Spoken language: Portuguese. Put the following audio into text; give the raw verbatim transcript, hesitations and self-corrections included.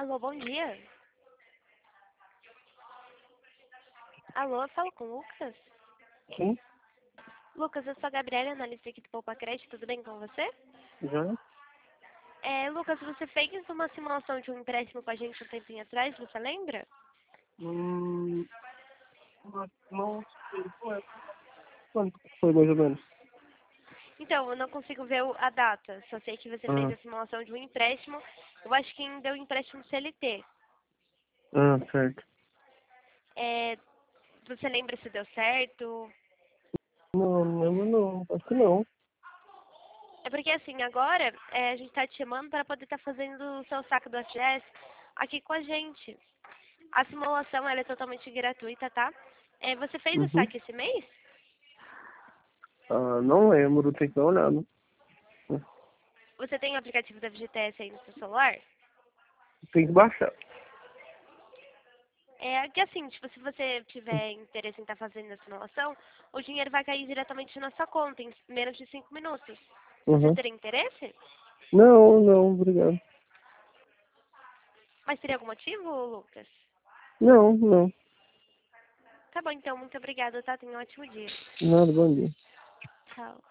Alô, bom dia. Alô, eu falo com o Lucas? Sim, Lucas, eu sou a Gabriela, analista aqui do Poupa Crédito, tudo bem com você? já. É, Lucas, você fez uma simulação de um empréstimo com a gente um tempinho atrás, você lembra? Hum, mas não sei qual é. Quanto foi mais ou menos? Então, eu não consigo ver o- a data, só sei que você fez Ah, a simulação de um empréstimo, eu acho que ainda é um empréstimo C L T. ah, certo. É, você lembra se deu certo? Não, não lembro não. Acho que não. É porque assim, agora é, a gente está te chamando para poder estar fazendo o seu saque do F G S aqui com a gente. A simulação ela é totalmente gratuita, tá? É, você fez o Uhum. saque esse mês? Ah, não lembro, tem que dar uma olhada. Você tem o aplicativo da F G T S aí no seu celular? Tem que baixar. É que assim, tipo, se você tiver interesse em estar fazendo a simulação, o dinheiro vai cair diretamente na sua conta em menos de cinco minutos. Você Uhum. teria interesse? Não, não, obrigado. Mas teria algum motivo, Lucas? Não, não. Tá bom, então, muito obrigada, tá? Tenha um ótimo dia. Nada, bom dia. Tchau.